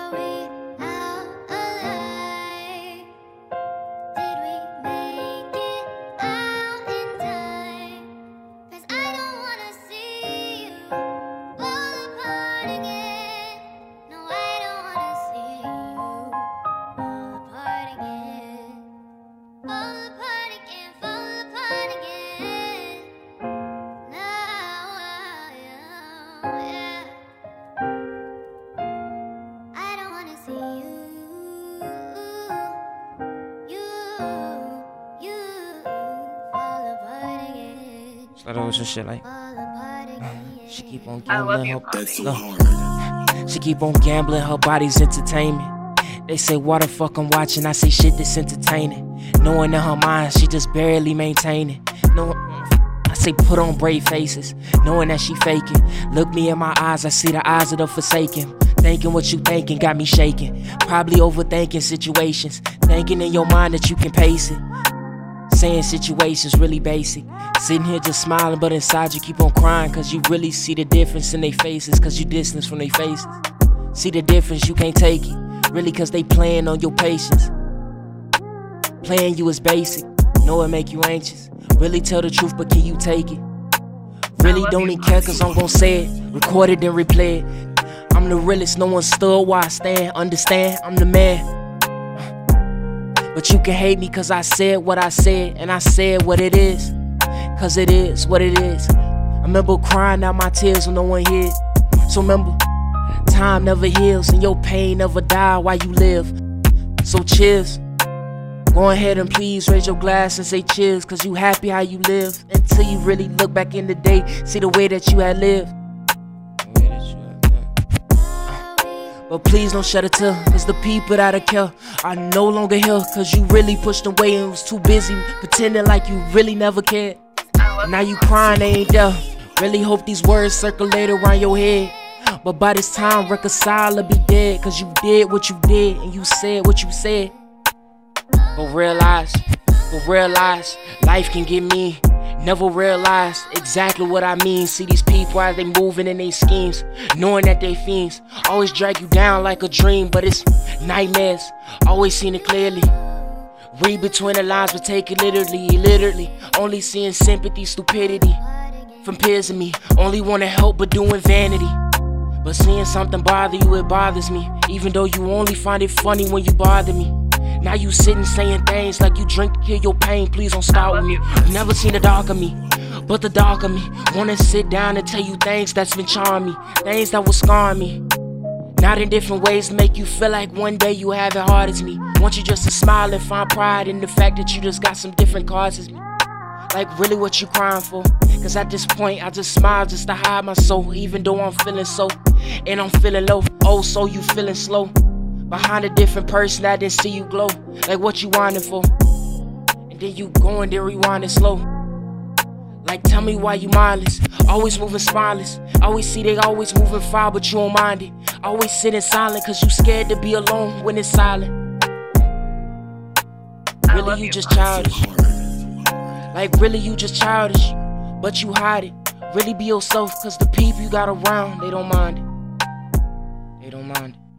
Like that was some shit like she keep on gambling she keep on gambling, her body's entertainment. They say what the fuck I'm watching, I say shit that's entertaining. Knowing in her mind she just barely maintaining. No, I say put on brave faces, knowing that she faking. Look me in my eyes, I see the eyes of the forsaken. Thinking what you thinking got me shaking. Probably overthinking situations, thinking in your mind that you can pace it. Saying situations really basic. Sitting here just smiling, but inside you keep on crying, cause you really see the difference in their faces, cause you distance from their faces. See the difference, you can't take it, really, cause they playing on your patience. Playing you is basic, know it make you anxious. Really tell the truth, but can you take it? Really don't even care, cause I'm gon' say it. Record it and replay it. I'm the realest, no one stood where I stand. Understand, I'm the man. But you can hate me cause I said what I said, and I said what it is, cause it is what it is. I remember crying out my tears when no one here. So remember, time never heals and your pain never die while you live. So cheers. Go ahead and please raise your glass and say cheers, cause you happy how you live. Until you really look back in the day, see the way that you had lived. But please don't shed a tear, cause the people that I care are no longer here, cause you really pushed away and was too busy pretending like you really never cared. Now you crying, they ain't there. Really hope these words circulate around your head. But by this time, reconcile or be dead, cause you did what you did and you said what you said. But realize, life can get me. Never realize exactly what I mean. See these people as they moving in their schemes, knowing that they fiends. Always drag you down like a dream, but it's nightmares. Always seen it clearly. Read between the lines, but take it literally. Only seeing sympathy, stupidity from peers of me. Only wanna help, but doing vanity. But seeing something bother you, it bothers me. Even though you only find it funny when you bother me. Now you sitting saying things like you drink to kill your pain. Please don't start with me. You never seen the dark of me, but the dark of me wanna sit down and tell you things that's been charming me, things that will scar me. Not in different ways to make you feel like one day you have it hard as me. Want you just to smile and find pride in the fact that you just got some different cards as me. Like really what you crying for? Cause at this point I just smile just to hide my soul. Even though I'm feeling so, and I'm feeling low. Oh, so you feeling slow behind a different person, I didn't see you glow. Like what you whining for? And then you go and then rewind it slow. Like tell me why you mindless, always moving spineless. Always see they always moving far, but you don't mind it. Always sitting silent cause you scared to be alone when it's silent. Really you just childish. Like really you just childish, but you hide it. Really be yourself cause the people you got around, they don't mind it. They don't mind it.